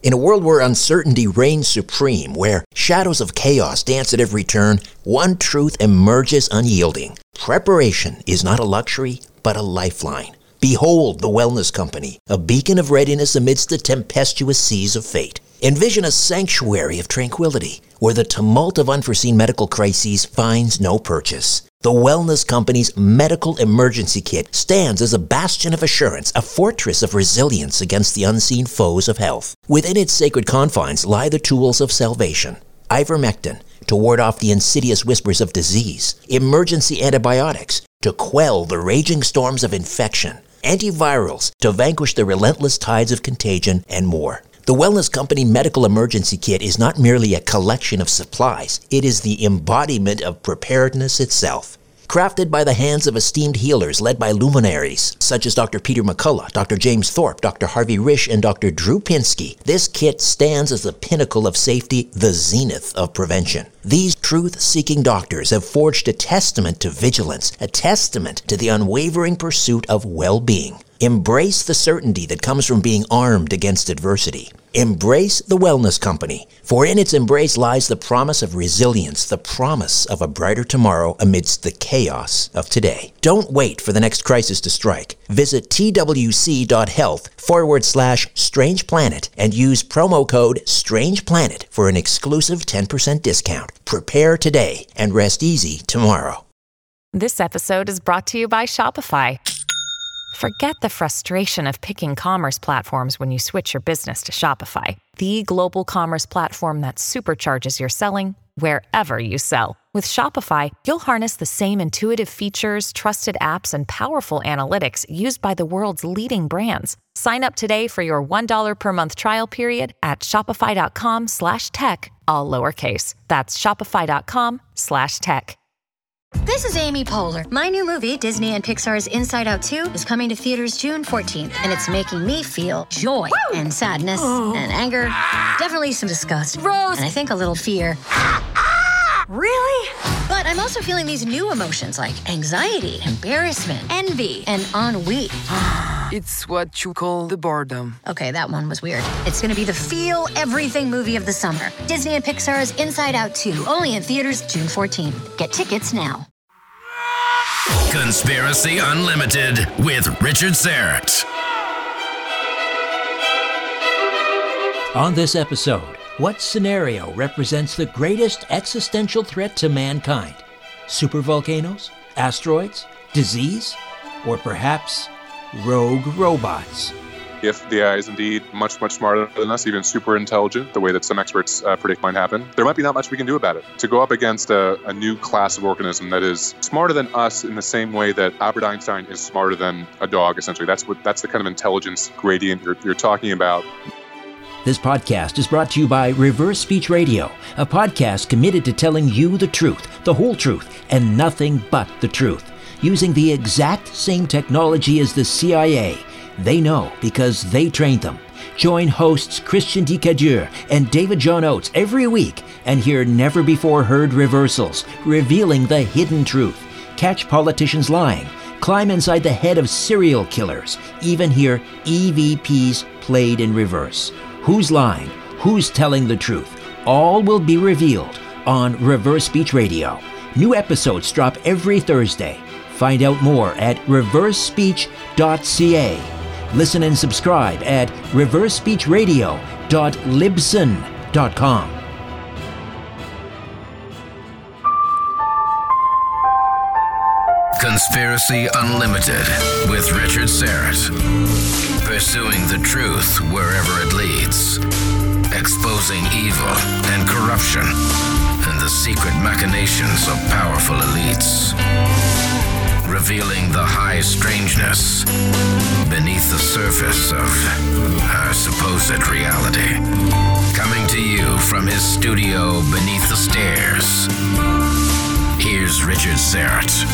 In a world where uncertainty reigns supreme, where shadows of chaos dance at every turn, one truth emerges unyielding. Preparation is not a luxury, but a lifeline. Behold the Wellness Company, a beacon of readiness amidst the tempestuous seas of fate. Envision a sanctuary of tranquility, where the tumult of unforeseen medical crises finds no purchase. The Wellness Company's Medical Emergency Kit stands as a bastion of assurance, a fortress of resilience against the unseen foes of health. Within its sacred confines lie the tools of salvation. Ivermectin, to ward off the insidious whispers of disease. Emergency antibiotics, to quell the raging storms of infection. Antivirals, to vanquish the relentless tides of contagion, and more. The Wellness Company Medical Emergency Kit is not merely a collection of supplies. It is the embodiment of preparedness itself. Crafted by the hands of esteemed healers led by luminaries such as Dr. Peter McCullough, Dr. James Thorpe, Dr. Harvey Risch, and Dr. Drew Pinsky, this kit stands as the pinnacle of safety, the zenith of prevention. These truth-seeking doctors have forged a testament to vigilance, a testament to the unwavering pursuit of well-being. Embrace the certainty that comes from being armed against adversity. Embrace the Wellness Company, for in its embrace lies the promise of resilience, the promise of a brighter tomorrow amidst the chaos of today. Don't wait for the next crisis to strike. Visit twc.health/Strange Planet and use promo code Strange Planet for an exclusive 10% discount. Prepare today and rest easy tomorrow. This episode is brought to you by Shopify. Forget the frustration of picking commerce platforms when you switch your business to Shopify, the global commerce platform that supercharges your selling wherever you sell. With Shopify, you'll harness the same intuitive features, trusted apps, and powerful analytics used by the world's leading brands. Sign up today for your $1 per month trial period at shopify.com/tech, all lowercase. That's shopify.com/tech. This is Amy Poehler. My new movie, Disney and Pixar's Inside Out 2, is coming to theaters June 14th, and it's making me feel joy and sadness and anger, definitely some disgust, Rose, and I think a little fear. Really? But I'm also feeling these new emotions like anxiety, embarrassment, envy, and ennui. It's what you call the boredom. Okay, that one was weird. It's going to be the feel everything movie of the summer. Disney and Pixar's Inside Out 2, only in theaters June 14th. Get tickets now. Conspiracy Unlimited with Richard Syrett. On this episode, what scenario represents the greatest existential threat to mankind? Supervolcanoes? Asteroids? Disease? Or perhaps rogue robots? If the AI is indeed much, much smarter than us, even super intelligent, the way that some experts predict might happen, there might be not much we can do about it. To go up against a new class of organism that is smarter than us in the same way that Albert Einstein is smarter than a dog, essentially. That's the kind of intelligence gradient you're talking about. This podcast is brought to you by Reverse Speech Radio, a podcast committed to telling you the truth, the whole truth, and nothing but the truth. Using the exact same technology as the CIA. They know because they trained them. Join hosts Christian Decadur and David John Oates every week and hear never-before-heard reversals, revealing the hidden truth. Catch politicians lying. Climb inside the head of serial killers. Even hear EVPs played in reverse. Who's lying? Who's telling the truth? All will be revealed on Reverse Speech Radio. New episodes drop every Thursday. Find out more at reversespeech.ca. Listen and subscribe at reversespeechradio.libsyn.com. Conspiracy Unlimited with Richard Syrett. Pursuing the truth wherever it leads. Exposing evil and corruption and the secret machinations of powerful elites. Revealing the high strangeness beneath the surface of our supposed reality. Coming to you from his studio beneath the stairs. Here's Richard Syrett.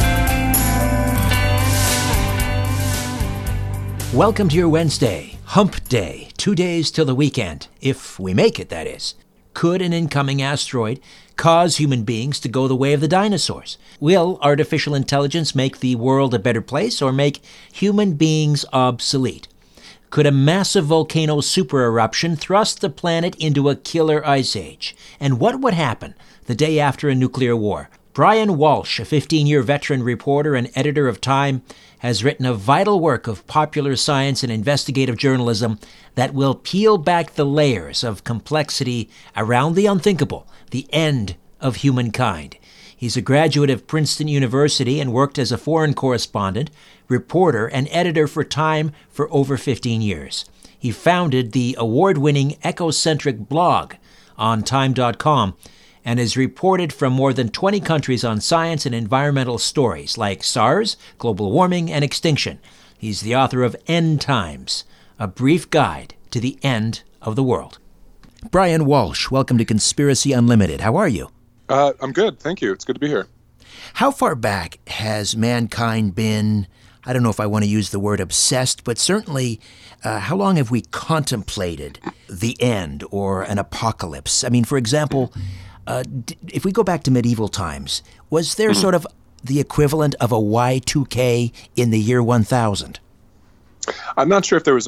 Welcome to your Wednesday, Hump Day. 2 days till the weekend, if we make it, that is. Could an incoming asteroid cause human beings to go the way of the dinosaurs? Will artificial intelligence make the world a better place or make human beings obsolete? Could a massive volcano supereruption thrust the planet into a killer ice age? And what would happen the day after a nuclear war? Brian Walsh, a 15-year veteran reporter and editor of Time, has written a vital work of popular science and investigative journalism that will peel back the layers of complexity around the unthinkable, the end of humankind. He's a graduate of Princeton University and worked as a foreign correspondent, reporter, and editor for Time for over 15 years. He founded the award-winning Ecocentric blog on Time.com and has reported from more than 20 countries on science and environmental stories like SARS, global warming, and extinction. He's the author of End Times, a brief guide to the end of the world. Brian Walsh, welcome to Conspiracy Unlimited. How are you? I'm good. Thank you. It's good to be here. How far back has mankind been, I don't know if I want to use the word obsessed, but certainly how long have we contemplated the end or an apocalypse? I mean, for example, if we go back to medieval times, was there sort of the equivalent of a Y2K in the year 1000? I'm not sure if there was a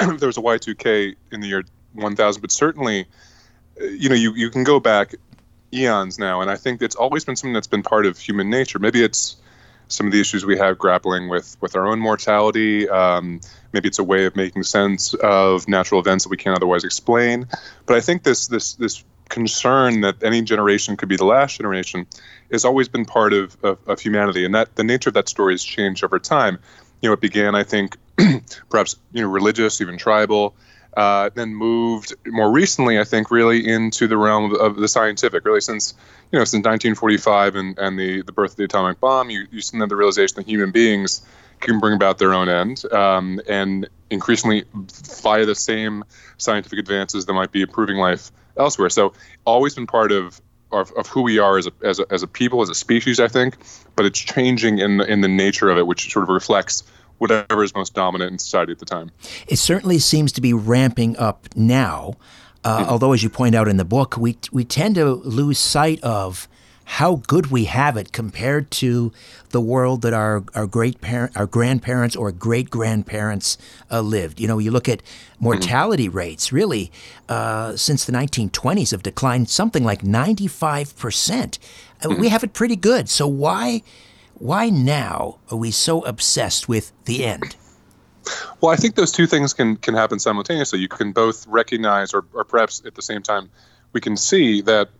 Y2K in the year 1000, but certainly, you can go back eons now, and I think it's always been something that's been part of human nature. Maybe it's some of the issues we have grappling with our own mortality. Maybe it's a way of making sense of natural events that we can't otherwise explain. But I think this concern that any generation could be the last generation has always been part of humanity, and that the nature of that story has changed over time. It began, I think, perhaps religious, even tribal, then moved more recently, I think, really into the realm of the scientific. Really, since 1945 and the birth of the atomic bomb, you see the realization that human beings can bring about their own end, and increasingly via the same scientific advances that might be improving life elsewhere. So always been part of who we are as a people, as a species, I think, but it's changing in the nature of it, which sort of reflects whatever is most dominant in society at the time. It certainly seems to be ramping up now, although, as you point out in the book, we tend to lose sight of how good we have it compared to the world that our grandparents or great-grandparents lived. You look at mortality rates, really, since the 1920s have declined something like 95%. We have it pretty good. So why now are we so obsessed with the end? Well, I think those two things can happen simultaneously. You can both recognize, or perhaps at the same time, we can see that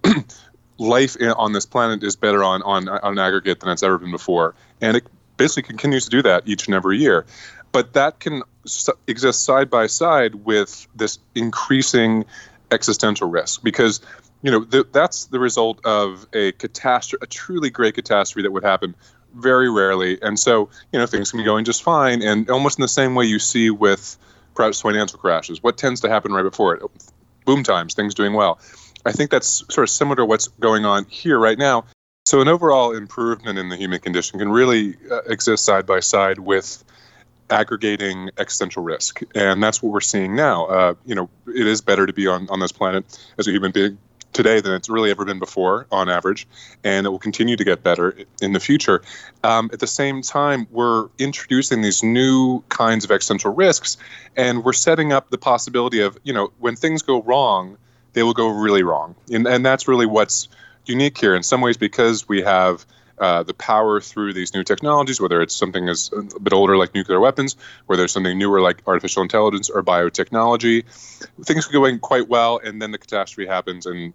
life on this planet is better on an aggregate than it's ever been before. And it basically continues to do that each and every year. But that can exist side by side with this increasing existential risk, because that's the result of a catastrophe, a truly great catastrophe that would happen very rarely. And so, things can be going just fine. And almost in the same way you see with perhaps financial crashes, what tends to happen right before it? Boom times, things doing well. I think that's sort of similar to what's going on here right now. So an overall improvement in the human condition can really exist side by side with aggregating existential risk. And that's what we're seeing now. It is better to be on this planet as a human being today than it's really ever been before, on average, and it will continue to get better in the future. At the same time, we're introducing these new kinds of existential risks, and we're setting up the possibility of, when things go wrong, they will go really wrong. And that's really what's unique here in some ways, because we have the power through these new technologies, whether it's something as a bit older like nuclear weapons, whether it's something newer like artificial intelligence or biotechnology. Things are going quite well, and then the catastrophe happens, and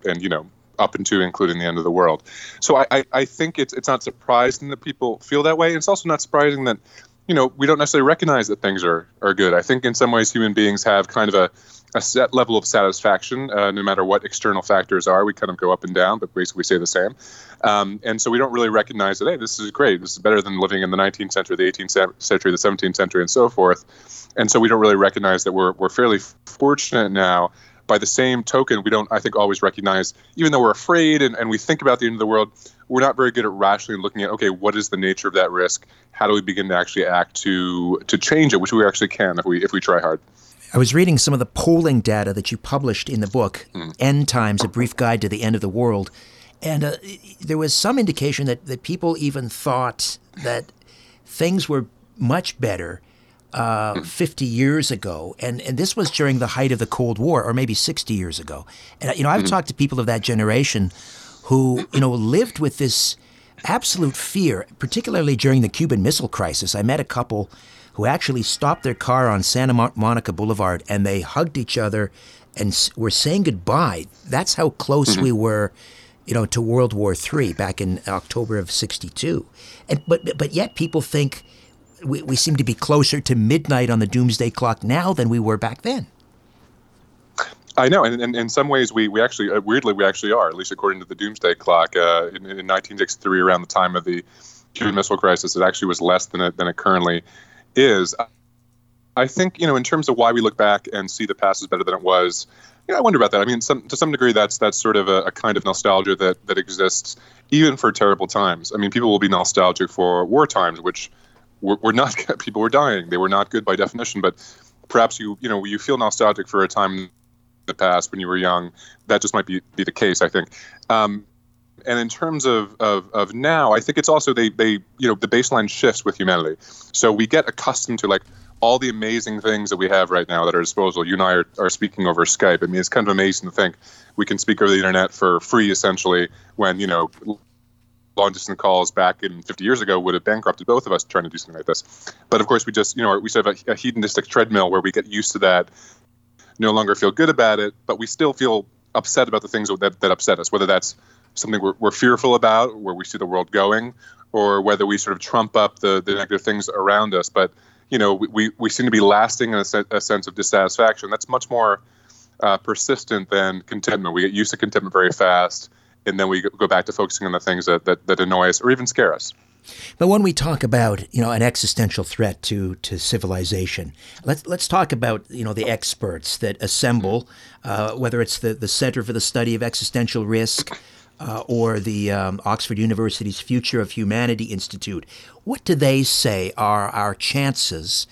up into including the end of the world. So I think it's not surprising that people feel that way. It's also not surprising that we don't necessarily recognize that things are good. I think in some ways human beings have kind of a set level of satisfaction, no matter what external factors are. We kind of go up and down, but basically stay the same. And so we don't really recognize that, hey, this is great. This is better than living in the 19th century, the 18th century, the 17th century, and so forth. And so we don't really recognize that we're fairly fortunate now. By the same token, we don't, I think, always recognize, even though we're afraid and we think about the end of the world, we're not very good at rationally looking at, okay, what is the nature of that risk? How do we begin to actually act to change it, which we actually can if we try hard. I was reading some of the polling data that you published in the book, End Times, A Brief Guide to the End of the World. And there was some indication that people even thought that things were much better 50 years ago, and this was during the height of the Cold War, or maybe 60 years ago. And I've talked to people of that generation who lived with this absolute fear, particularly during the Cuban Missile Crisis. I met a couple who actually stopped their car on Santa Monica Boulevard, and they hugged each other and were saying goodbye. That's how close we were, to World War III back in October of '62. But yet people think we seem to be closer to midnight on the doomsday clock now than we were back then. I know, and in some ways we actually, weirdly, we actually are, at least according to the doomsday clock. In 1963, around the time of the Cuban Missile Crisis, it actually was less than it currently is. I think, in terms of why we look back and see the past is better than it was, I wonder about that. I mean, to some degree, that's sort of a kind of nostalgia that exists even for terrible times. I mean, people will be nostalgic for war times, which were not, people were dying. They were not good by definition, but perhaps you feel nostalgic for a time in the past when you were young. That just might be the case, I think. And in terms of now, I think it's also the baseline shifts with humanity. So we get accustomed to all the amazing things that we have right now at our disposal. You and I are speaking over Skype. I mean, it's kind of amazing to think we can speak over the internet for free, essentially, when, long-distance calls back in 50 years ago would have bankrupted both of us trying to do something like this. But of course, we just, we sort of a hedonistic treadmill where we get used to that, no longer feel good about it, but we still feel upset about the things that upset us, whether that's something we're fearful about, where we see the world going, or whether we sort of trump up the negative things around us. But, we seem to be lasting in a sense of dissatisfaction. That's much more persistent than contentment. We get used to contentment very fast, and then we go back to focusing on the things that annoy us or even scare us. But when we talk about, an existential threat to civilization, let's talk about, the experts that assemble, whether it's the Center for the Study of Existential Risk or the Oxford University's Future of Humanity Institute. What do they say are our chances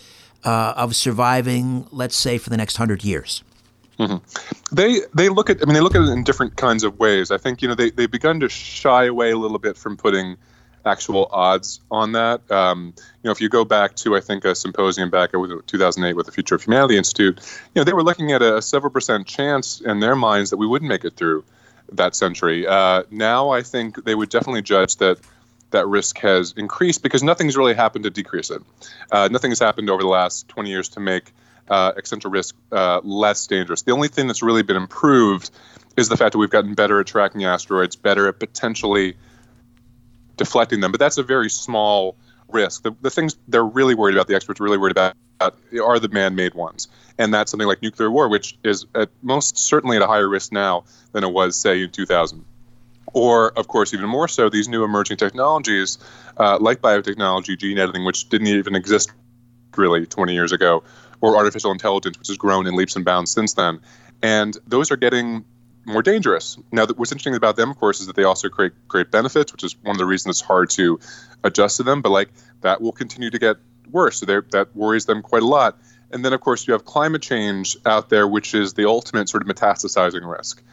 of surviving, let's say, for the next 100 years? Mm-hmm. They look at it in different kinds of ways. I think they've begun to shy away a little bit from putting actual odds on that. If you go back to, I think, a symposium back in 2008 with the Future of Humanity Institute, they were looking at a several percent chance in their minds that we wouldn't make it through that century. Now I think they would definitely judge that risk has increased because nothing's really happened to decrease it. Nothing has happened over the last 20 years to make existential risk less dangerous. The only thing that's really been improved is the fact that we've gotten better at tracking asteroids, better at potentially deflecting them. But that's a very small risk. The things they're really worried about, the experts are really worried about, are the man-made ones. And that's something like nuclear war, which is at most certainly at a higher risk now than it was, say, in 2000. Or, of course, even more so, these new emerging technologies like biotechnology, gene editing, which didn't even exist really 20 years ago, or artificial intelligence, which has grown in leaps and bounds since then. And those are getting more dangerous. Now, what's interesting about them, of course, is that they also create great benefits, which is one of the reasons it's hard to adjust to them. But that will continue to get worse. So that worries them quite a lot. And then, of course, you have climate change out there, which is the ultimate sort of metastasizing risk.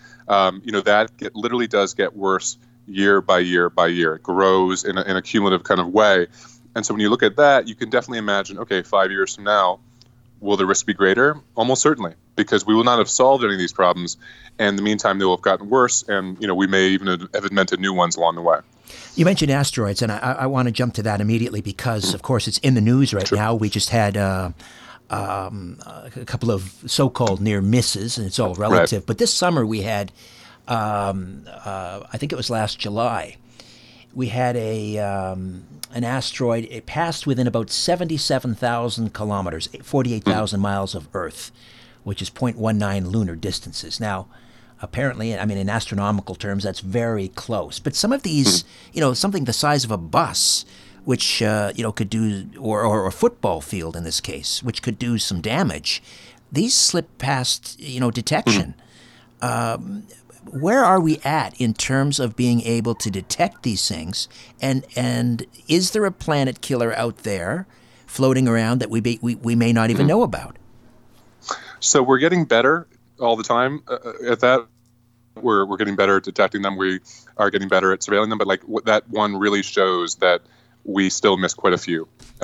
That literally does get worse year by year by year. It grows in a cumulative kind of way. And so when you look at that, you can definitely imagine, okay, 5 years from now, will the risk be greater? Almost certainly, because we will not have solved any of these problems. And in the meantime, they will have gotten worse, and we may even have invented new ones along the way. You mentioned asteroids, and I want to jump to that immediately because, of course, it's in the news right now. We just had a couple of so-called near misses, and it's all relative. Right. But this summer we had, I think it was last July, we had an asteroid. It passed within about 77,000 kilometers, 48,000 miles of Earth, which is 0.19 lunar distances. Now, apparently, in astronomical terms, that's very close. But some of these, something the size of a bus, which, could do, or a football field in this case, which could do some damage, these slip past, detection. Where are we at in terms of being able to detect these things? And is there a planet killer out there floating around that we may not even know about? So we're getting better all the time at that. We're getting better at detecting them. We are getting better at surveilling them. But that one really shows that we still miss quite a few.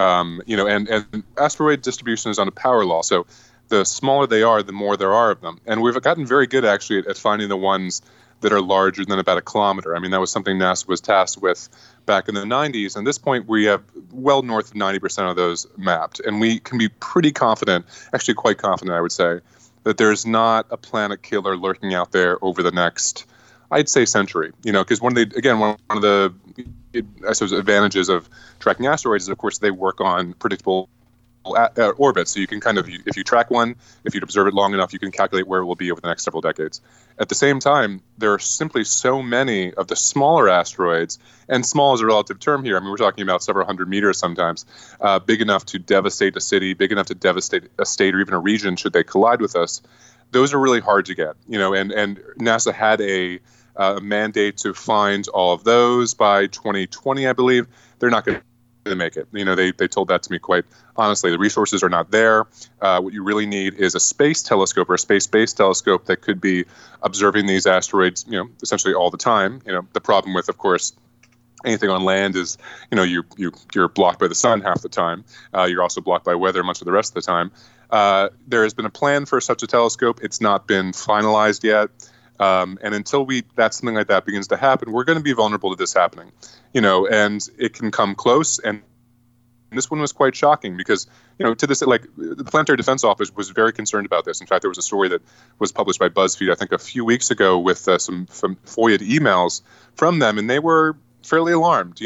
And asteroid distribution is on a power law. So the smaller they are, the more there are of them. And we've gotten very good, actually, at finding the ones that are larger than about a kilometer. I mean, that was something NASA was tasked with back in the 90s. And at this point, we have well north of 90% of those mapped. And we can be pretty confident, actually quite confident, I would say, that there's not a planet killer lurking out there over the next, I'd say, century. Because one of the I suppose advantages of tracking asteroids is, of course, they work on predictable orbits. So you can kind of, if you track one, if you observe it long enough, you can calculate where it will be over the next several decades. At the same time, there are simply so many of the smaller asteroids, and small is a relative term here. I mean, we're talking about several hundred meters sometimes, big enough to devastate a city, big enough to devastate a state or even a region should they collide with us. Those are really hard to get, and NASA had a mandate to find all of those by 2020, I believe. They're not going to make it. They told that to me quite honestly. The resources are not there. What you really need is a space telescope or a space-based telescope that could be observing these asteroids, essentially all the time. The problem with, of course, anything on land is, you're blocked by the sun half the time. You're also blocked by weather much of the rest of the time. There has been a plan for such a telescope. It's not been finalized yet. And until something like that begins to happen, we're going to be vulnerable to this happening, and it can come close. And this one was quite shocking because, to this, like the Planetary Defense Office was very concerned about this. In fact, there was a story that was published by BuzzFeed, I think a few weeks ago with some FOIA emails from them. And they were fairly alarmed.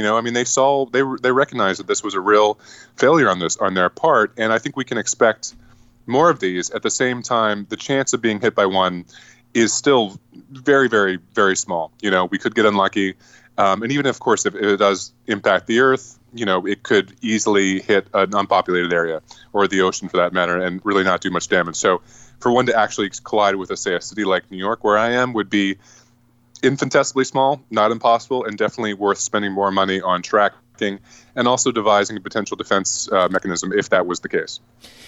They recognized that this was a real failure on their part. And I think we can expect more of these. At the same time, the chance of being hit by one is still very, very, very small. We could get unlucky. And even, of course, if it does impact the Earth, it could easily hit an unpopulated area or the ocean for that matter and really not do much damage. So for one to actually collide with, say, a city like New York, where I am, would be infinitesimally small, not impossible, and definitely worth spending more money on tracking and also devising a potential defense mechanism if that was the case.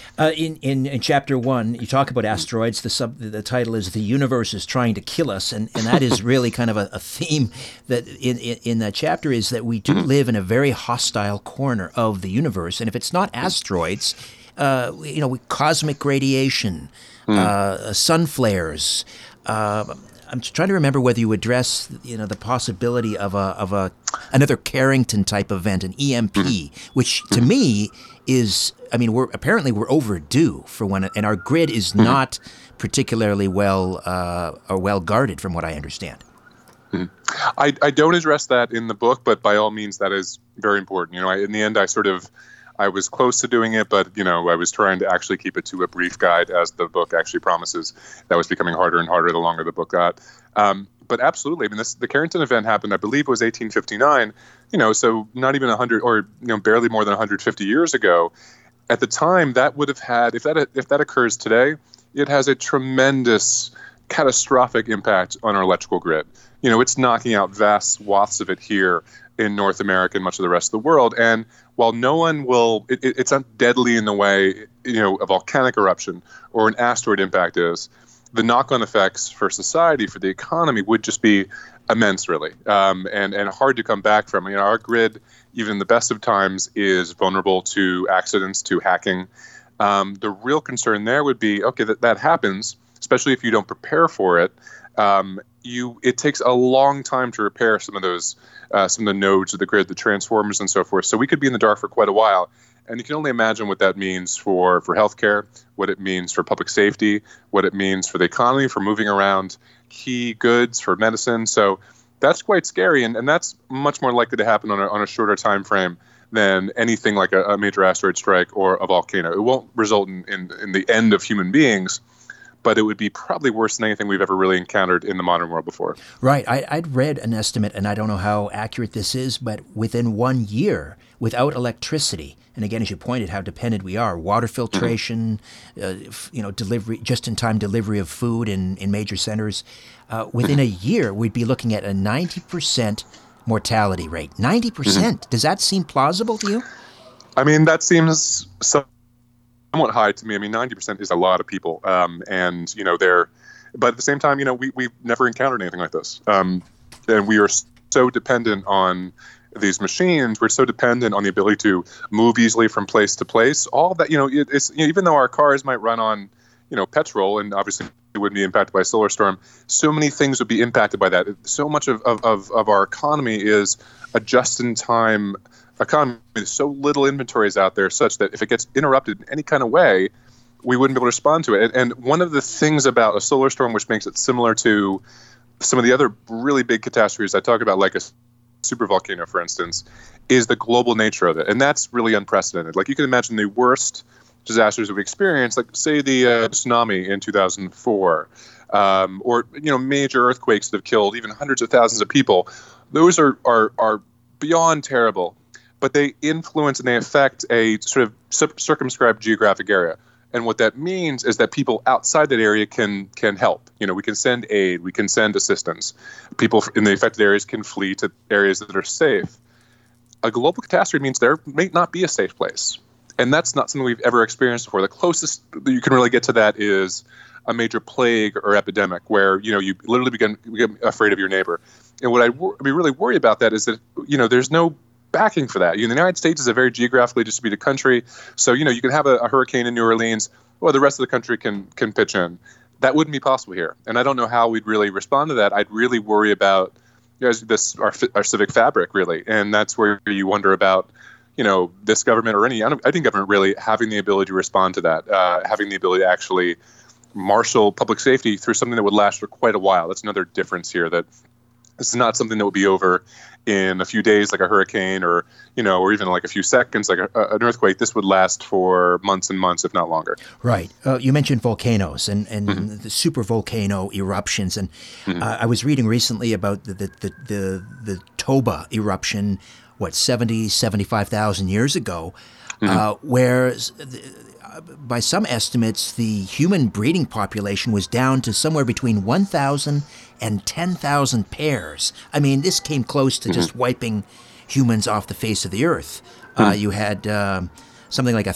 In chapter 1, you talk about asteroids. The title is "The Universe is Trying to Kill Us," and that is really kind of a theme that in that chapter is that we do live in a very hostile corner of the universe, and if it's not asteroids, cosmic radiation, sun flares. I'm trying to remember whether you address, the possibility of another Carrington type event, an EMP, which to me is, we're overdue for one, and our grid is not particularly well guarded, from what I understand. I don't address that in the book, but by all means, that is very important. In the end, I was close to doing it, but, I was trying to actually keep it to a brief guide, as the book actually promises. That was becoming harder and harder the longer the book got. But absolutely, the Carrington event happened, I believe it was 1859, so not even 100 or, barely more than 150 years ago. At the time, that would have had, if that occurs today, it has a tremendous catastrophic impact on our electrical grid. It's knocking out vast swaths of it here in North America and much of the rest of the world. And while no one will, it's not deadly in the way, a volcanic eruption or an asteroid impact is, the knock-on effects for society, for the economy, would just be immense, really, and hard to come back from. Our grid, even in the best of times, is vulnerable to accidents, to hacking. The real concern there would be, okay, that happens, especially if you don't prepare for it. It takes a long time to repair some of the nodes of the grid, the transformers and so forth. So we could be in the dark for quite a while. And you can only imagine what that means for healthcare, what it means for public safety, what it means for the economy, for moving around key goods, for medicine. So that's quite scary. And that's much more likely to happen on a shorter time frame than anything like a major asteroid strike or a volcano. It won't result in the end of human beings, but it would be probably worse than anything we've ever really encountered in the modern world before. Right. I'd read an estimate, and I don't know how accurate this is, but within 1 year, without electricity, and again, as you pointed, how dependent we are, water filtration, delivery, just-in-time delivery of food in major centers, within a year, we'd be looking at a 90% mortality rate. 90%. Does that seem plausible to you? That seems somewhat high to me. 90% is a lot of people. But at the same time, we've never encountered anything like this. And we are so dependent on these machines, we're so dependent on the ability to move easily from place to place. All of that, it's even though our cars might run on, petrol, and obviously it wouldn't be impacted by a solar storm, so many things would be impacted by that. So much of our economy is a just-in-time economy. There's so little inventory is out there such that if it gets interrupted in any kind of way, we wouldn't be able to respond to it. And one of the things about a solar storm, which makes it similar to some of the other really big catastrophes I talk about, like a supervolcano, for instance, is the global nature of it. And that's really unprecedented. Like, you can imagine the worst disasters we've experienced, like, say, the tsunami in 2004, or, major earthquakes that have killed even hundreds of thousands of people. Those are beyond terrible, but they influence and they affect a sort of circumscribed geographic area. And what that means is that people outside that area can help. We can send aid, we can send assistance. People in the affected areas can flee to areas that are safe. A global catastrophe means there may not be a safe place. And that's not something we've ever experienced before. The closest that you can really get to that is a major plague or epidemic where, you literally become afraid of your neighbor. And what I'd be really worried about that is that, there's no backing for that. The United States is a very geographically distributed country. So, you can have a hurricane in New Orleans, or the rest of the country can pitch in. That wouldn't be possible here. And I don't know how we'd really respond to that. I'd really worry about our civic fabric, really. And that's where you wonder about, this government or any government really having the ability to respond to that, having the ability to actually marshal public safety through something that would last for quite a while. That's another difference here, that this is not something that will be over in a few days, like a hurricane, or even like a few seconds, like an earthquake. This would last for months and months, if not longer. Right. You mentioned volcanoes and the supervolcano eruptions, and I was reading recently about the Toba eruption, 75,000 years ago, where by some estimates, the human breeding population was down to somewhere between 1,000 and 10,000 pairs. I mean, this came close to just wiping humans off the face of the earth. You had something like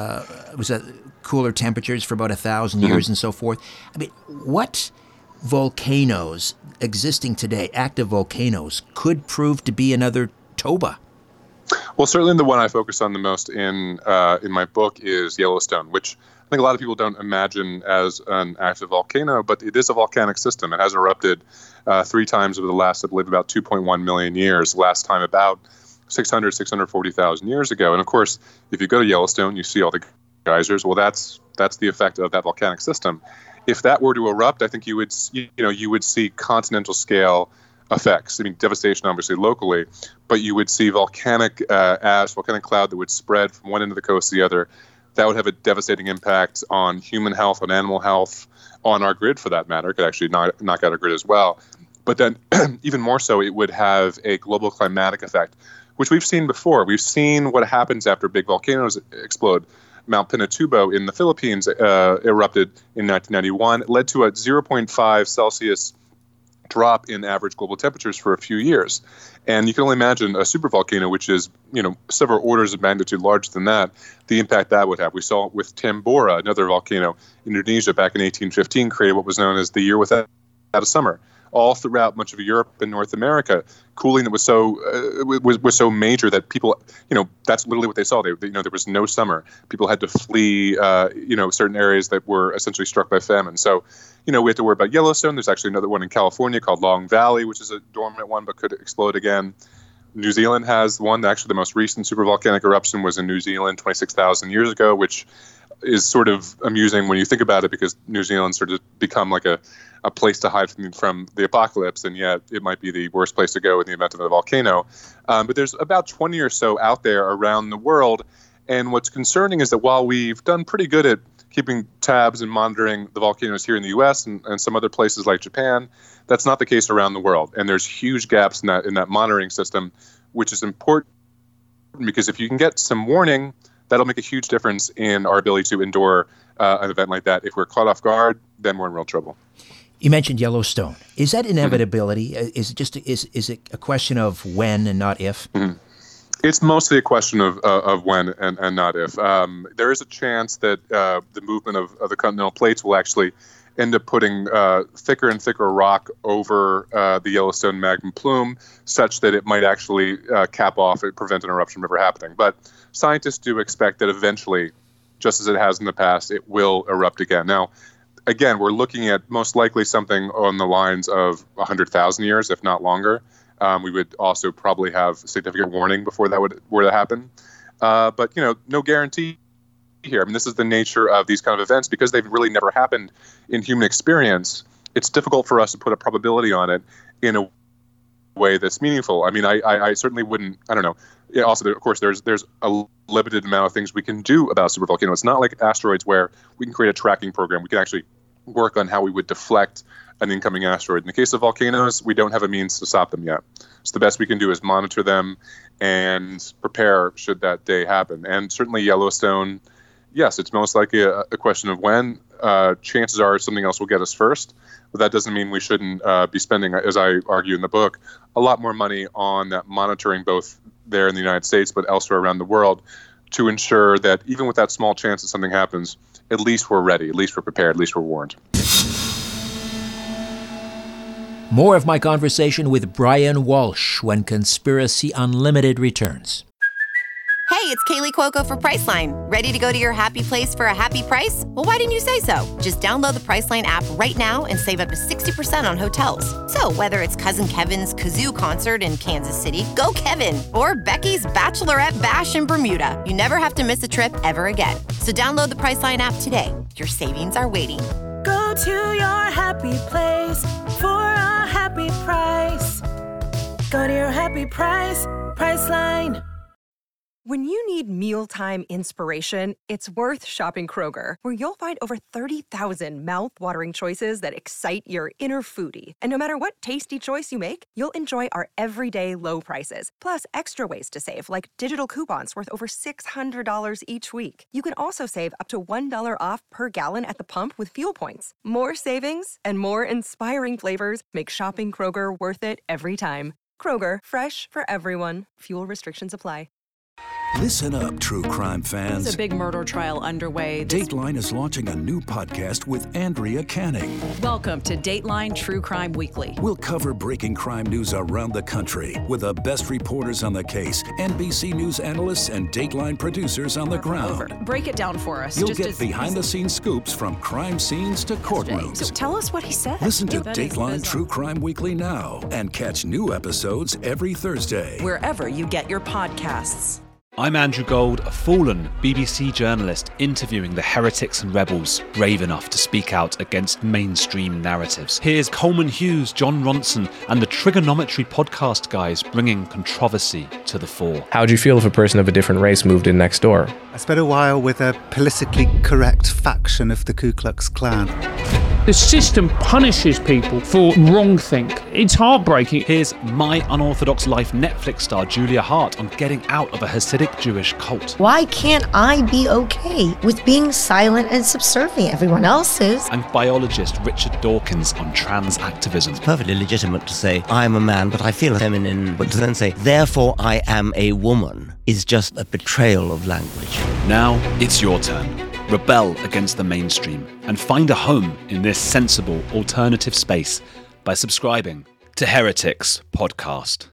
cooler temperatures for about 1,000 years and so forth. I mean, what volcanoes existing today, active volcanoes, could prove to be another Toba? Well, certainly the one I focus on the most in my book is Yellowstone, which I think a lot of people don't imagine as an active volcano, but it is a volcanic system. It has erupted 3 times over the last, I believe, about 2.1 million years. Last time about 640,000 years ago. And of course, if you go to Yellowstone, you see all the geysers. Well, that's the effect of that volcanic system. If that were to erupt, I think you would see continental scale effects. I mean, devastation obviously locally, but you would see volcanic ash, volcanic cloud that would spread from one end of the coast to the other. That would have a devastating impact on human health, on animal health, on our grid for that matter. It could actually knock out our grid as well. But then even more so, it would have a global climatic effect, which we've seen before. We've seen what happens after big volcanoes explode. Mount Pinatubo in the Philippines erupted in 1991. It led to a 0.5 Celsius drop in average global temperatures for a few years. And you can only imagine a supervolcano, which is, several orders of magnitude larger than that, the impact that would have. We saw it with Tambora, another volcano in Indonesia back in 1815, created what was known as the year without a summer. All throughout much of Europe and North America, cooling that was so major that people, that's literally what they saw. There was no summer. People had to flee, certain areas that were essentially struck by famine. So, we have to worry about Yellowstone. There's actually another one in California called Long Valley, which is a dormant one but could explode again. New Zealand has one. Actually, the most recent supervolcanic eruption was in New Zealand 26,000 years ago, which is sort of amusing when you think about it, because New Zealand sort of become like a place to hide from the apocalypse, and yet it might be the worst place to go in the event of a volcano. But there's about 20 or so out there around the world, and what's concerning is that while we've done pretty good at keeping tabs and monitoring the volcanoes here in the U.S. and some other places like Japan, that's not the case around the world, and there's huge gaps in that monitoring system, which is important because if you can get some warning, that'll make a huge difference in our ability to endure an event like that. If we're caught off guard, then we're in real trouble. You mentioned Yellowstone. Is that inevitability? Is it a question of when and not if? It's mostly a question of when and not if. There is a chance that the movement of the continental plates will actually end up putting thicker and thicker rock over the Yellowstone magma plume, such that it might actually cap off and prevent an eruption from ever happening. But scientists do expect that eventually, just as it has in the past, it will erupt again. Now, again, we're looking at most likely something on the lines of 100,000 years, if not longer. We would also probably have significant warning before that were to happen. But, no guarantee here. I mean, this is the nature of these kind of events. Because they've really never happened in human experience, it's difficult for us to put a probability on it in a way that's meaningful. I mean, I certainly wouldn't, I don't know. Yeah, also, of course, there's a limited amount of things we can do about a supervolcano. It's not like asteroids where we can create a tracking program. We can actually work on how we would deflect an incoming asteroid. In the case of volcanoes, we don't have a means to stop them yet. So the best we can do is monitor them and prepare should that day happen. And certainly Yellowstone, yes, it's most likely a question of when. Chances are something else will get us first, but that doesn't mean we shouldn't be spending, as I argue in the book, a lot more money on that monitoring, both there in the United States but elsewhere around the world, to ensure that even with that small chance that something happens, at least we're ready, at least we're prepared, at least we're warned. More of my conversation with Brian Walsh when Conspiracy Unlimited returns. Hey, it's Kaylee Cuoco for Priceline. Ready to go to your happy place for a happy price? Well, why didn't you say so? Just download the Priceline app right now and save up to 60% on hotels. So whether it's Cousin Kevin's Kazoo Concert in Kansas City, go Kevin, or Becky's Bachelorette Bash in Bermuda, you never have to miss a trip ever again. So download the Priceline app today. Your savings are waiting. Go to your happy place for a happy price. Go to your happy price, Priceline. When you need mealtime inspiration, it's worth shopping Kroger, where you'll find over 30,000 mouth-watering choices that excite your inner foodie. And no matter what tasty choice you make, you'll enjoy our everyday low prices, plus extra ways to save, like digital coupons worth over $600 each week. You can also save up to $1 off per gallon at the pump with fuel points. More savings and more inspiring flavors make shopping Kroger worth it every time. Kroger, fresh for everyone. Fuel restrictions apply. Listen up, true crime fans. There's a big murder trial underway. Dateline is launching a new podcast with Andrea Canning. Welcome to Dateline True Crime Weekly. We'll cover breaking crime news around the country with the best reporters on the case, NBC News analysts, and Dateline producers on the ground. Break it down for us. You'll get behind-the-scenes scoops from crime scenes to courtrooms. So tell us what he said. Listen to Dateline True Crime Weekly now and catch new episodes every Thursday. Wherever you get your podcasts. I'm Andrew Gold, a fallen BBC journalist interviewing the heretics and rebels brave enough to speak out against mainstream narratives. Here's Coleman Hughes, John Ronson, and the Trigonometry podcast guys bringing controversy to the fore. How would you feel if a person of a different race moved in next door? I spent a while with a politically correct faction of the Ku Klux Klan. The system punishes people for wrongthink. It's heartbreaking. Here's My Unorthodox Life Netflix star Julia Hart on getting out of a Hasidic Jewish cult. Why can't I be okay with being silent and subservient? Everyone else is. And biologist Richard Dawkins on trans activism. It's perfectly legitimate to say, I'm a man, but I feel feminine. But to then say, therefore I am a woman, is just a betrayal of language. Now it's your turn. Rebel against the mainstream and find a home in this sensible alternative space by subscribing to Heretics Podcast.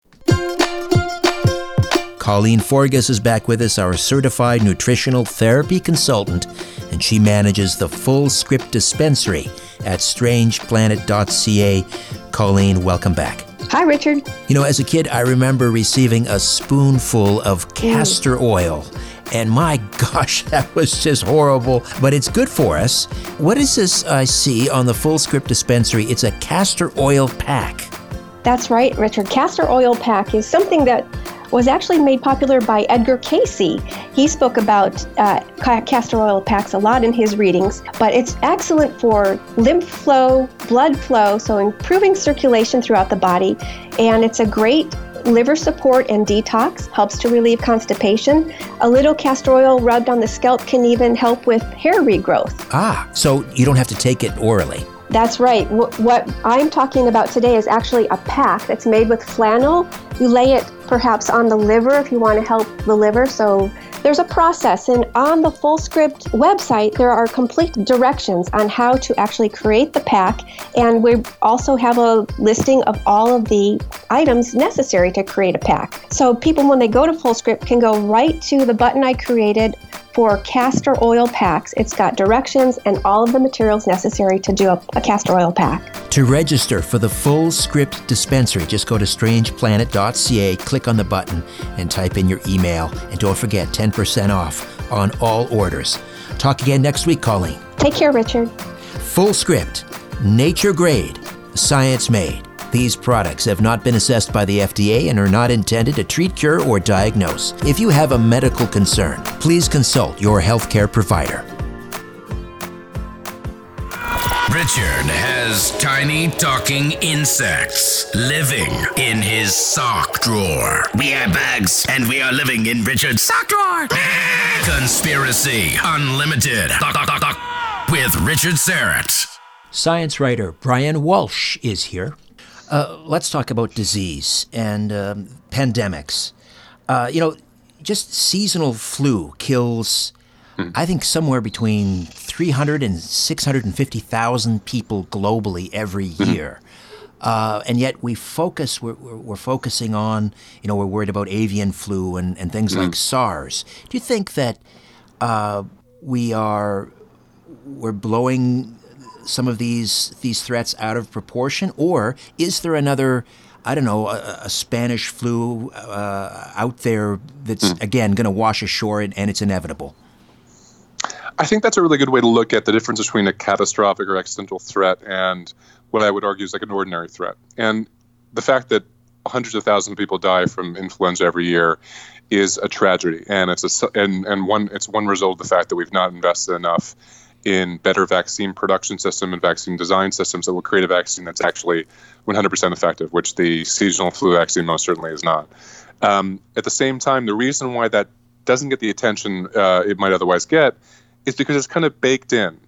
Colleen Forgas is back with us, our certified nutritional therapy consultant, and she manages the Full Script Dispensary at strangeplanet.ca. Colleen, welcome back. Hi, Richard. You know, as a kid, I remember receiving a spoonful of castor oil. And my gosh, that was just horrible, but it's good for us. What is this I see on the Full Script Dispensary? It's a castor oil pack. That's right, Richard. Castor oil pack is something that was actually made popular by Edgar Cayce. He spoke about castor oil packs a lot in his readings, but it's excellent for lymph flow, blood flow, so improving circulation throughout the body, and it's a great liver support and detox, helps to relieve constipation. A little castor oil rubbed on the scalp can even help with hair regrowth. Ah, so you don't have to take it orally. That's right. What I'm talking about today is actually a pack that's made with flannel. You lay it perhaps on the liver if you want to help the liver, so There's a process, and on the FullScript website, there are complete directions on how to actually create the pack, and we also have a listing of all of the items necessary to create a pack. So people, when they go to FullScript, can go right to the button I created for castor oil packs. It's got directions and all of the materials necessary to do a castor oil pack. To register for the FullScript dispensary, just go to strangeplanet.ca, click on the button, and type in your email. And don't forget, 10% off on all orders. Talk again next week, Colleen. Take care, Richard. FullScript, nature grade, science made. These products have not been assessed by the FDA and are not intended to treat, cure, or diagnose. If you have a medical concern, please consult your healthcare provider. Richard has tiny talking insects living in his sock drawer. We have bags, and we are living in Richard's sock drawer. Conspiracy Unlimited with Richard Syrett. Science writer Brian Walsh is here. Let's talk about disease and pandemics. Just seasonal flu kills, I think, somewhere between 300 and 650,000 people globally every year. And yet we're focusing on, we're worried about avian flu and things like SARS. Do you think that we're blowing some of these threats out of proportion, or is there another, a Spanish flu out there that's again going to wash ashore and it's inevitable? I think that's a really good way to look at the difference between a catastrophic or existential threat and what I would argue is like an ordinary threat. And the fact that hundreds of thousands of people die from influenza every year is a tragedy, and it's one result of the fact that we've not invested enough in better vaccine production system and vaccine design systems that will create a vaccine that's actually 100% effective, which the seasonal flu vaccine most certainly is not. At the same time, the reason why that doesn't get the attention it might otherwise get is because it's kind of baked in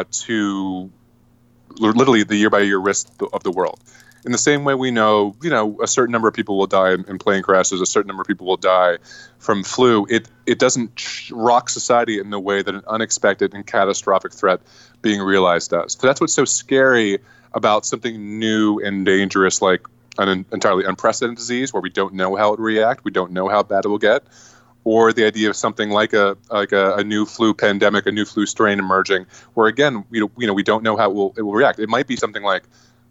to literally the year-by-year risk of the world. In the same way we know, a certain number of people will die in plane crashes, a certain number of people will die from flu, it doesn't rock society in the way that an unexpected and catastrophic threat being realized does. So that's what's so scary about something new and dangerous like an entirely unprecedented disease where we don't know how it will react, we don't know how bad it will get, or the idea of something like a new flu pandemic, a new flu strain emerging, where again, we don't know how it will react. It might be something like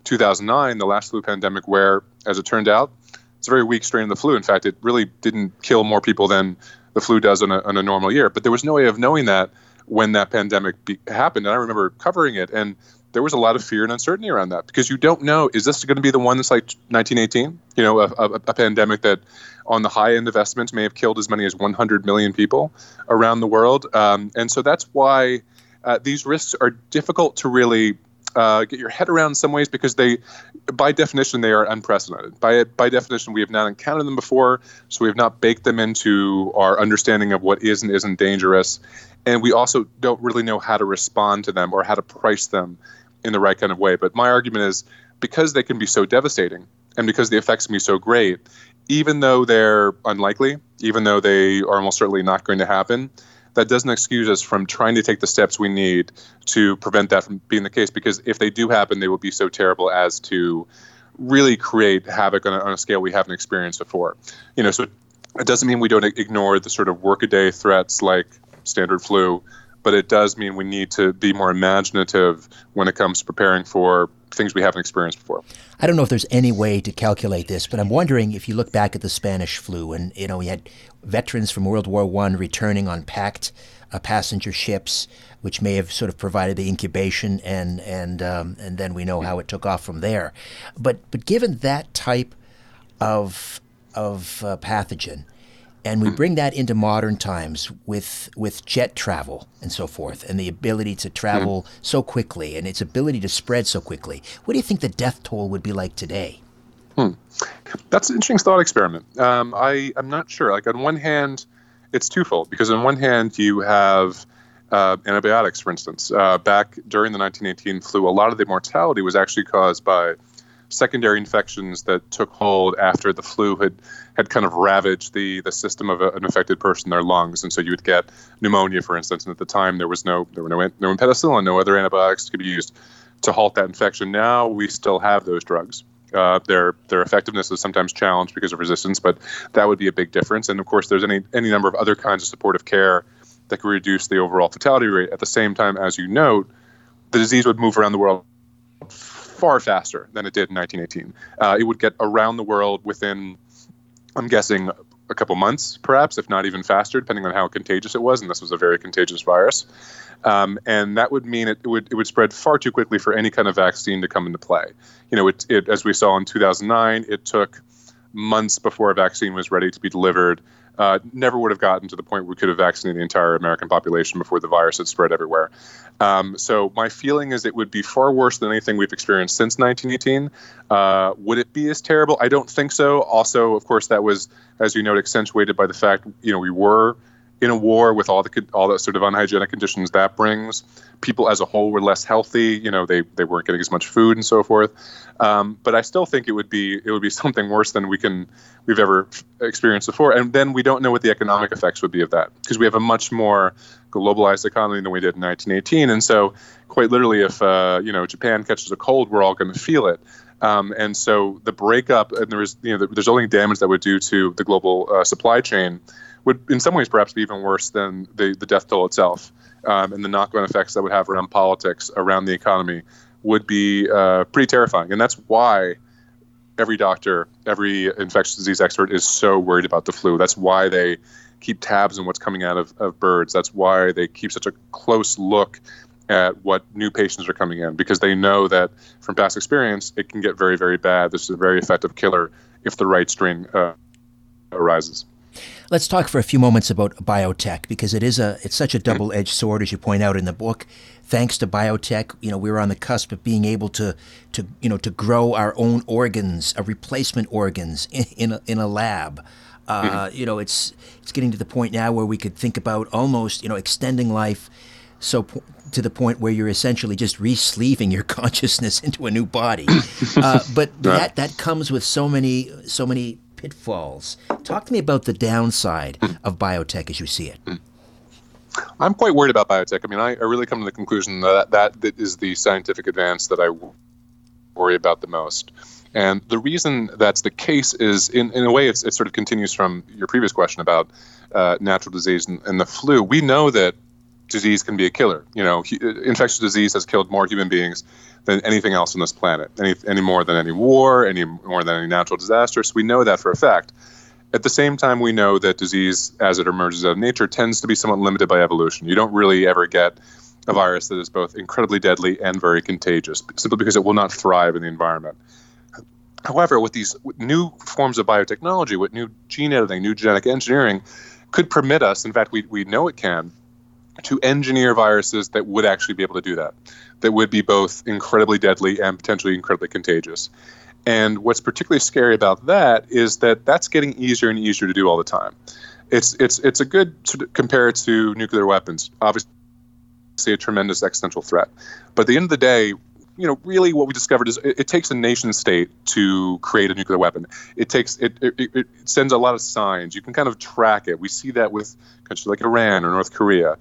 2009, the last flu pandemic, where, as it turned out, it's a very weak strain of the flu. In fact, it really didn't kill more people than the flu does on a normal year. But there was no way of knowing that when that pandemic happened. And I remember covering it, and there was a lot of fear and uncertainty around that because you don't know, is this going to be the one that's like 1918? A pandemic that on the high end of estimates may have killed as many as 100 million people around the world. And so that's why these risks are difficult to really get your head around in some ways because by definition, they are unprecedented. By definition, we have not encountered them before, so we have not baked them into our understanding of what is and isn't dangerous. And we also don't really know how to respond to them or how to price them in the right kind of way. But my argument is because they can be so devastating and because the effects can be so great, even though they're unlikely, even though they are almost certainly not going to happen, that doesn't excuse us from trying to take the steps we need to prevent that from being the case. Because if they do happen, they will be so terrible as to really create havoc on a scale we haven't experienced before. So it doesn't mean we don't ignore the sort of workaday threats like standard flu, but it does mean we need to be more imaginative when it comes to preparing for things we haven't experienced before. I don't know if there's any way to calculate this, but I'm wondering if you look back at the Spanish flu and, we had veterans from World War I returning on packed passenger ships, which may have sort of provided the incubation and then we know how it took off from there. But given that type of pathogen, and we bring that into modern times with jet travel and so forth, and the ability to travel so quickly and its ability to spread so quickly. What do you think the death toll would be like today? That's an interesting thought experiment. I'm not sure. Like on one hand, it's twofold because on one hand you have antibiotics, for instance. Back during the 1918 flu, a lot of the mortality was actually caused by secondary infections that took hold after the flu had kind of ravaged the system of an affected person, their lungs. And so you would get pneumonia, for instance. And at the time, there were no penicillin, no other antibiotics could be used to halt that infection. Now we still have those drugs. Their effectiveness is sometimes challenged because of resistance, but that would be a big difference. And of course, there's any number of other kinds of supportive care that could reduce the overall fatality rate. At the same time, as you note, the disease would move around the world far faster than it did in 1918. It would get around the world within, I'm guessing, a couple months, perhaps, if not even faster, depending on how contagious it was. And this was a very contagious virus. And that would mean it would spread far too quickly for any kind of vaccine to come into play. It as we saw in 2009, it took months before a vaccine was ready to be delivered. Never would have gotten to the point where we could have vaccinated the entire American population before the virus had spread everywhere. So my feeling is it would be far worse than anything we've experienced since 1918. Would it be as terrible? I don't think so. Also, of course, that was, as you note, accentuated by the fact, we were in a war with all the sort of unhygienic conditions that brings. People as a whole were less healthy. They weren't getting as much food and so forth. But I still think it would be something worse than we've ever experienced before. And then we don't know what the economic effects would be of that, because we have a much more globalized economy than we did in 1918. And so quite literally, if Japan catches a cold, we're all going to feel it. And so the breakup, and there's only damage that would do to the global supply chain, would in some ways perhaps be even worse than the death toll itself. And the knock-on effects that would have around politics, around the economy, would be pretty terrifying. And that's why every doctor, every infectious disease expert is so worried about the flu. That's why they keep tabs on what's coming out of birds. That's why they keep such a close look at what new patients are coming in, because they know that from past experience, it can get very, very bad. This is a very effective killer if the right strain arises. Let's talk for a few moments about biotech, because it's such a double-edged sword, as you point out in the book. Thanks to biotech, we were on the cusp of being able to grow our own organs, replacement organs in a lab. It's getting to the point now where we could think about almost extending life to the point where you're essentially just re-sleeving your consciousness into a new body. But that comes with so many pitfalls. Talk to me about the downside of biotech as you see it. I'm quite worried about biotech. I mean, I really come to the conclusion that is the scientific advance that I worry about the most. And the reason that's the case is, in a way, it sort of continues from your previous question about natural disease and the flu. We know that disease can be a killer. Infectious disease has killed more human beings than anything else on this planet, any more than any war, any more than any natural disaster. So we know that for a fact. At the same time, we know that disease, as it emerges out of nature, tends to be somewhat limited by evolution. You don't really ever get a virus that is both incredibly deadly and very contagious, simply because it will not thrive in the environment. However, with these new forms of biotechnology, with new gene editing, new genetic engineering, could permit us, in fact, we know it can, to engineer viruses that would actually be able to do that would be both incredibly deadly and potentially incredibly contagious. And what's particularly scary about that is that that's getting easier and easier to do all the time. It's a good sort of compare it to nuclear weapons. Obviously, a tremendous existential threat. But at the end of the day, really what we discovered is it takes a nation state to create a nuclear weapon. It sends a lot of signs. You can kind of track it. We see that with countries like Iran or North Korea.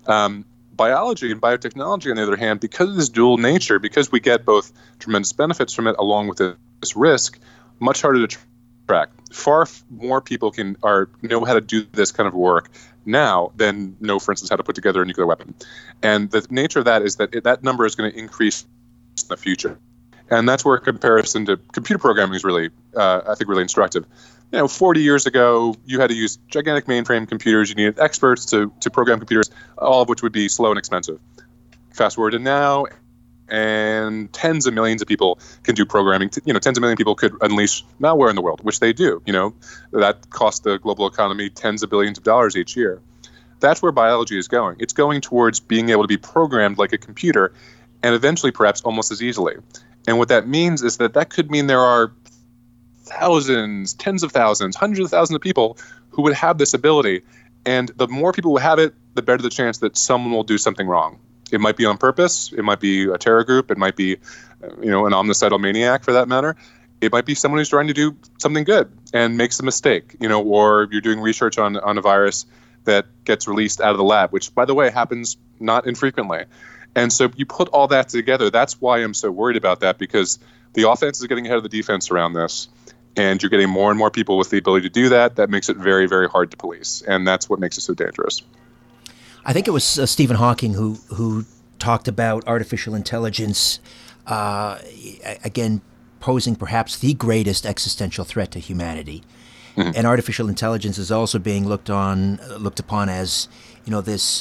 Biology and biotechnology, on the other hand, because of this dual nature, because we get both tremendous benefits from it along with this risk, much harder to track. Far more people know how to do this kind of work now than know, for instance, how to put together a nuclear weapon. And the nature of that is that that number is going to increase in the future. And that's where a comparison to computer programming is really, I think, really instructive. 40 years ago, you had to use gigantic mainframe computers. You needed experts to program computers, all of which would be slow and expensive. Fast forward to now, and tens of millions of people can do programming. Tens of million people could unleash malware in the world, which they do. That costs the global economy tens of billions of dollars each year. That's where biology is going. It's going towards being able to be programmed like a computer, and eventually perhaps almost as easily. And what that means is that could mean there are thousands, tens of thousands, hundreds of thousands of people who would have this ability. And the more people who have it, the better the chance that someone will do something wrong. It might be on purpose. It might be a terror group. It might be, an omnicidal maniac for that matter. It might be someone who's trying to do something good and makes a mistake, or you're doing research on a virus that gets released out of the lab, which, by the way, happens not infrequently. And so you put all that together. That's why I'm so worried about that, because the offense is getting ahead of the defense around this. And you're getting more and more people with the ability to do that. That makes it very, very hard to police. And that's what makes it so dangerous. I think it was Stephen Hawking who talked about artificial intelligence, again, posing perhaps the greatest existential threat to humanity. Mm-hmm. And artificial intelligence is also being looked upon as, this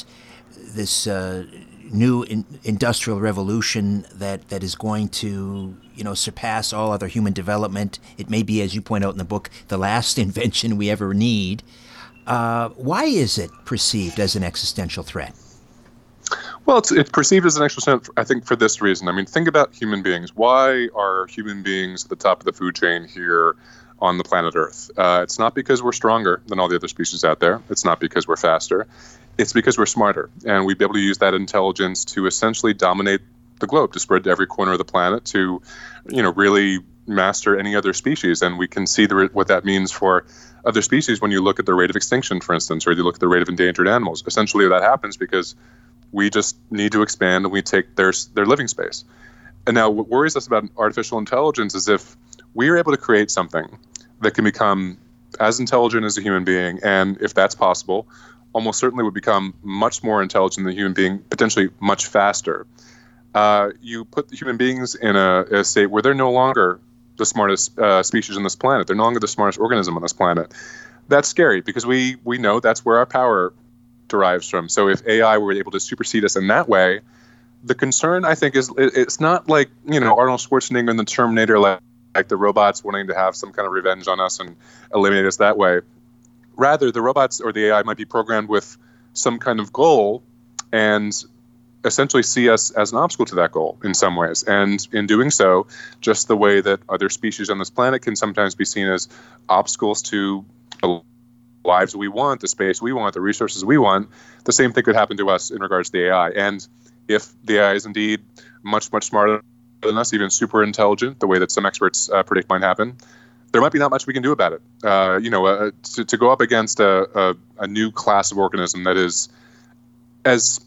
new industrial revolution that is going to, surpass all other human development. It may be, as you point out in the book, the last invention we ever need. Why is it perceived as an existential threat? Well, it's perceived as an existential threat, I think, for this reason. I mean, think about human beings. Why are human beings at the top of the food chain here on the planet Earth? It's not because we're stronger than all the other species out there. It's not because we're faster. It's because we're smarter, and we'd be able to use that intelligence to essentially dominate the globe, to spread to every corner of the planet, to, really master any other species. And we can see what that means for other species when you look at the rate of extinction, for instance, or you look at the rate of endangered animals. Essentially, that happens because we just need to expand and we take their living space. And now what worries us about artificial intelligence is if we are able to create something that can become as intelligent as a human being, and if that's possible, almost certainly would become much more intelligent than a human being, potentially much faster. You put human beings in a state where they're no longer the smartest species on this planet. They're no longer the smartest organism on this planet. That's scary because we know that's where our power derives from. So if AI were able to supersede us in that way, the concern, I think, is it's not like, Arnold Schwarzenegger in the Terminator, like the robots wanting to have some kind of revenge on us and eliminate us that way. Rather, the robots or the AI might be programmed with some kind of goal and essentially see us as an obstacle to that goal in some ways. And in doing so, just the way that other species on this planet can sometimes be seen as obstacles to the lives we want, the space we want, the resources we want, the same thing could happen to us in regards to the AI. And if the AI is indeed much, much smarter than us, even super intelligent, the way that some experts predict might happen, there might be not much we can do about it. To go up against a new class of organism that is as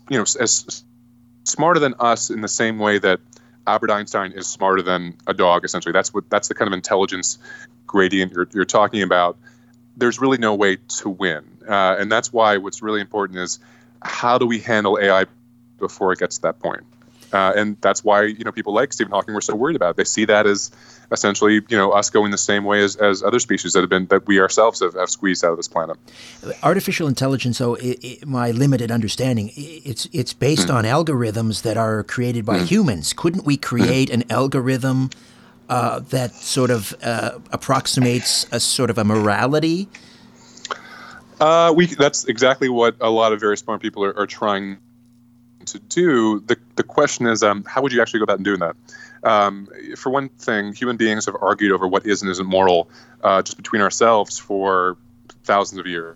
smarter than us in the same way that Albert Einstein is smarter than a dog, essentially. That's the kind of intelligence gradient you're talking about. There's really no way to win. And that's why what's really important is how do we handle AI before it gets to that point? And that's why, people like Stephen Hawking were so worried about it. They see that as essentially, us going the same way as other species that we ourselves have squeezed out of this planet. Artificial intelligence, though, my limited understanding, it's based on algorithms that are created by humans. Couldn't we create an algorithm that sort of approximates a sort of a morality? That's exactly what a lot of very smart people are trying to do. The question is, how would you actually go about doing that? For one thing, human beings have argued over what is and isn't moral just between ourselves for thousands of years.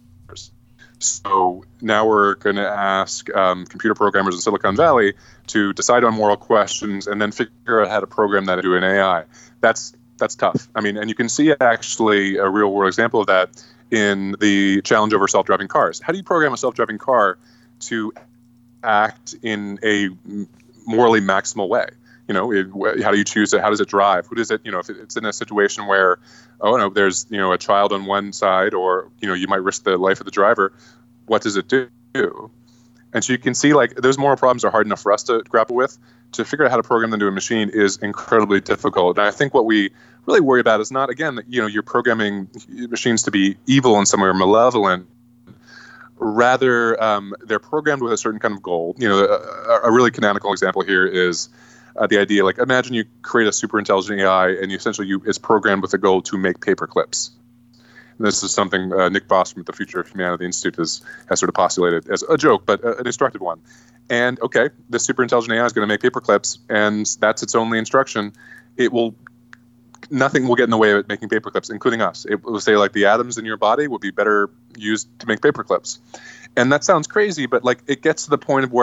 So now we're going to ask computer programmers in Silicon Valley to decide on moral questions and then figure out how to program that into an AI. That's tough. I mean, and you can see actually a real world example of that in the challenge over self-driving cars. How do you program a self-driving car to act in a morally maximal way? How do you choose it? How does it drive? Who does it, if it's in a situation where, there's, a child on one side or, you might risk the life of the driver, what does it do? And so you can see those moral problems are hard enough for us to grapple with. To figure out how to program them to a machine is incredibly difficult. And I think what we really worry about is not, again, that, you're programming machines to be evil in some way or malevolent. Rather, they're programmed with a certain kind of goal. A really canonical example here is the idea, imagine you create a super intelligent AI and it's programmed with a goal to make paper clips. And this is something Nick Bostrom at the Future of Humanity Institute has sort of postulated as a joke, but an instructive one. And okay, the super intelligent AI is going to make paper clips, and that's its only instruction. Nothing will get in the way of it making paper clips, including us. It will say the atoms in your body would be better used to make paper clips. And that sounds crazy, but it gets to the point of where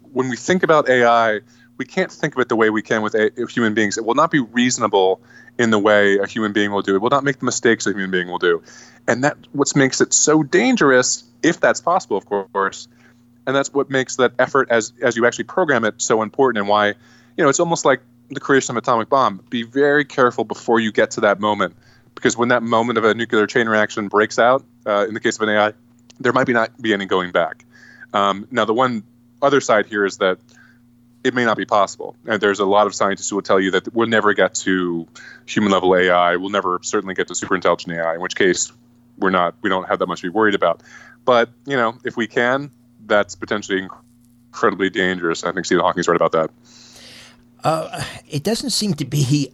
when we think about AI, we can't think of it the way we can with human beings. It will not be reasonable in the way a human being will do. It will not make the mistakes a human being will do. And that's what makes it so dangerous, if that's possible, of course. And that's what makes that effort as you actually program it so important, and why, it's almost like the creation of an atomic bomb. Be very careful before you get to that moment, because when that moment of a nuclear chain reaction breaks out, in the case of an AI, there might not be any going back. Now, the one other side here is that it may not be possible. And there's a lot of scientists who will tell you that we'll never get to human-level AI. We'll never certainly get to super-intelligent AI, in which case we don't have that much to be worried about. But, if we can, that's potentially incredibly dangerous. I think Stephen Hawking's right about that. It doesn't seem to be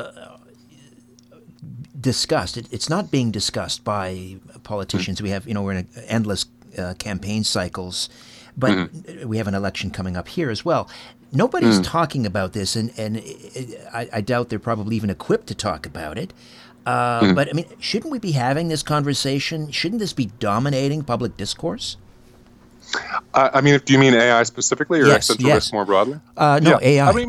discussed. It's not being discussed by politicians. We have, we're in endless campaign cycles, but we have an election coming up here as well. Nobody's talking about this, and I doubt they're probably even equipped to talk about it. But, I mean, shouldn't we be having this conversation? Shouldn't this be dominating public discourse? Do you mean AI specifically, or existential risk more broadly? No, AI. I mean,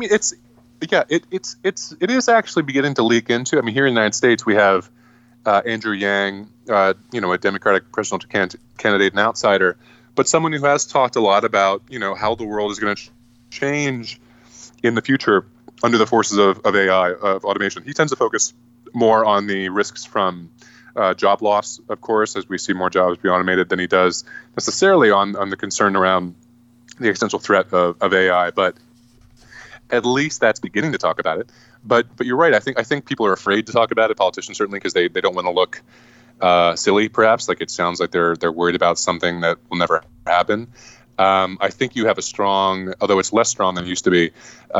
it is actually beginning to leak into. I mean, here in the United States, we have Andrew Yang, a Democratic presidential candidate and outsider, but someone who has talked a lot about, how the world is going to change in the future under the forces of AI, of automation. He tends to focus more on the risks from job loss, of course, as we see more jobs be automated, than he does necessarily on the concern around the existential threat of AI. But at least that's beginning to talk about it. But you're right. I think people are afraid to talk about it, politicians certainly, because they don't want to look silly, perhaps. Like, it sounds like they're worried about something that will never happen. I think you have a strong, although it's less strong than it used to be,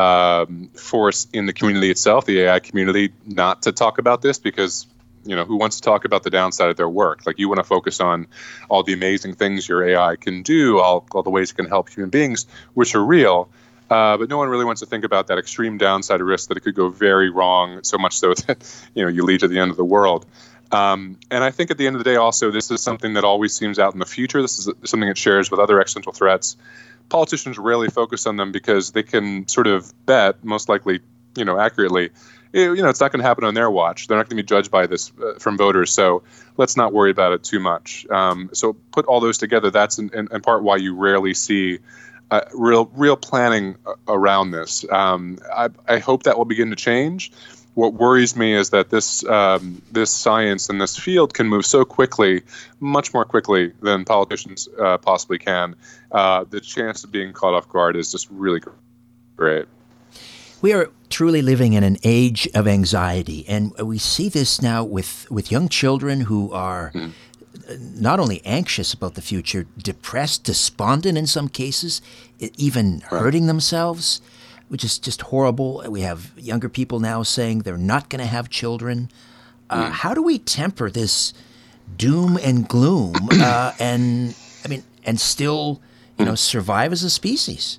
force in the community itself, the AI community, not to talk about this, because who wants to talk about the downside of their work? Like, you want to focus on all the amazing things your AI can do, all the ways it can help human beings, which are real. But no one really wants to think about that extreme downside risk that it could go very wrong, so much so that, you lead to the end of the world. And I think at the end of the day, also, this is something that always seems out in the future. This is something it shares with other existential threats. Politicians rarely focus on them because they can sort of bet, most likely, accurately, it's not going to happen on their watch. They're not going to be judged by this from voters. So let's not worry about it too much. So put all those together. That's in part why you rarely see real planning around this. I hope that will begin to change. What worries me is that this science and this field can move so quickly, much more quickly than politicians possibly can. The chance of being caught off guard is just really great. We are truly living in an age of anxiety, and we see this now with young children who are not only anxious about the future, depressed, despondent in some cases, even hurting themselves, which is just horrible. We have younger people now saying they're not going to have children. How do we temper this doom and gloom and still, survive as a species?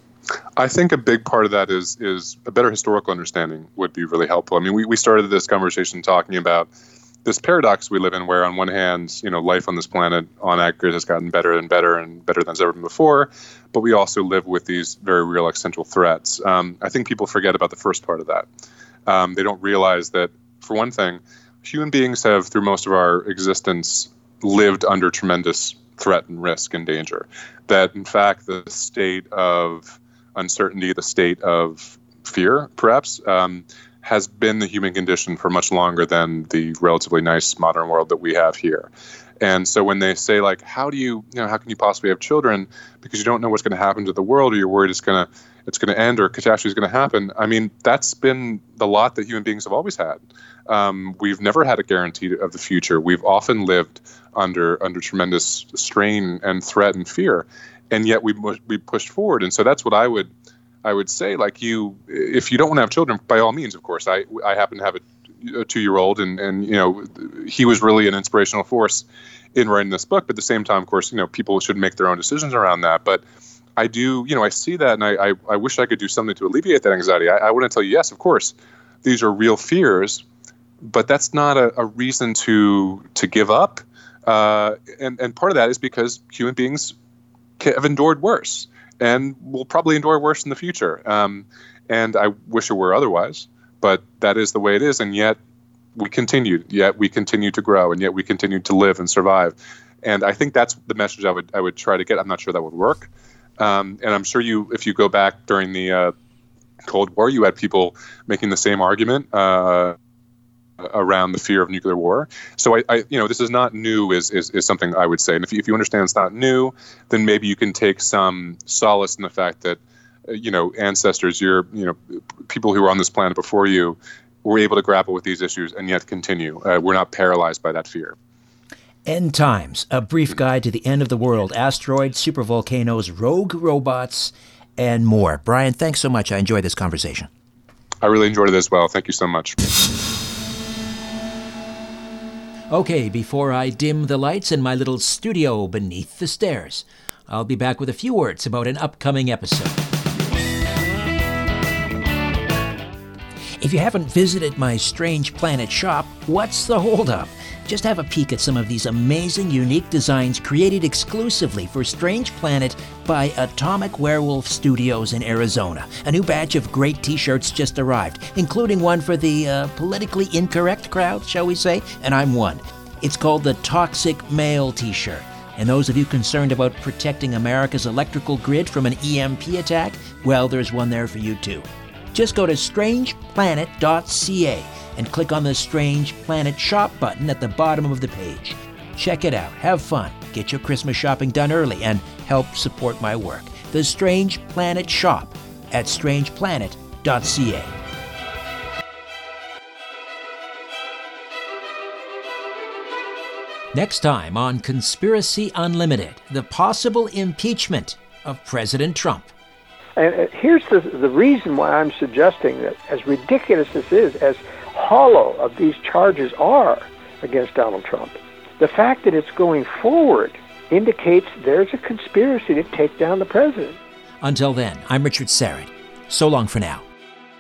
I think a big part of that is a better historical understanding would be really helpful. I mean, we started this conversation talking about this paradox we live in, where on one hand, life on this planet on aggregate has gotten better and better and better than it's ever been before, but we also live with these very real existential threats. I think people forget about the first part of that. They don't realize that, for one thing, human beings have, through most of our existence, lived under tremendous threat and risk and danger. That, in fact, the state of uncertainty, the state of fear, perhaps, has been the human condition for much longer than the relatively nice modern world that we have here. And so when they say, like, how can you possibly have children because you don't know what's going to happen to the world, or you're worried it's going to end, or catastrophe is going to happen? I mean, that's been the lot that human beings have always had. We've never had a guarantee of the future. We've often lived under tremendous strain and threat and fear, and yet we pushed forward. And so that's what I would say. Like, if you don't want to have children, by all means, of course. I happen to have a 2-year-old, and he was really an inspirational force in writing this book. But at the same time, of course, people should make their own decisions around that. But I do, I see that, and I wish I could do something to alleviate that anxiety. I want to tell you, yes, of course, these are real fears, but that's not a reason to give up. And part of that is because human beings have endured worse. and will probably endure worse in the future. And I wish it were otherwise, but that is the way it is. And yet we continue to grow, and yet we continue to live and survive. And I think that's the message I would try to get. I'm not sure that would work. And I'm sure if you go back during the Cold War, you had people making the same argument around the fear of nuclear war. So this is not new is something I would say. And if you understand it's not new, then maybe you can take some solace in the fact that, ancestors, people who were on this planet before you were able to grapple with these issues and yet continue. We're not paralyzed by that fear. End Times, a brief guide to the end of the world, asteroids, supervolcanoes, rogue robots, and more. Brian, thanks so much. I enjoyed this conversation. I really enjoyed it as well. Thank you so much. Okay, before I dim the lights in my little studio beneath the stairs, I'll be back with a few words about an upcoming episode. If you haven't visited my Strange Planet shop, what's the holdup? Just have a peek at some of these amazing, unique designs created exclusively for Strange Planet by Atomic Werewolf Studios in Arizona. A new batch of great t-shirts just arrived, including one for the politically incorrect crowd, shall we say, and I'm one. It's called the Toxic Male t-shirt. And those of you concerned about protecting America's electrical grid from an EMP attack, well, there's one there for you too. Just go to strangeplanet.ca and click on the Strange Planet Shop button at the bottom of the page. Check it out, have fun, get your Christmas shopping done early, and help support my work. The Strange Planet Shop at strangeplanet.ca. Next time on Conspiracy Unlimited, the possible impeachment of President Trump. And here's the reason why I'm suggesting that, as ridiculous as this is, as hollow of these charges are against Donald Trump, the fact that it's going forward indicates there's a conspiracy to take down the president. Until then, I'm Richard Syrett. So long for now.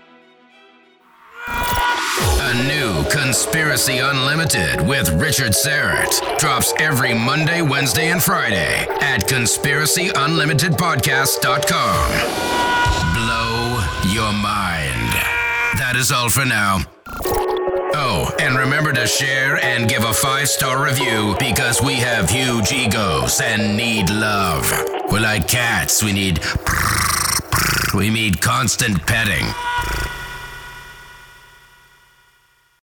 A new Conspiracy Unlimited with Richard Syrett drops every Monday, Wednesday, and Friday at conspiracyunlimitedpodcast.com. Blow your mind. That is all for now. Oh, and remember to share and give a 5-star review because we have huge egos and need love. We're like cats. We need constant petting.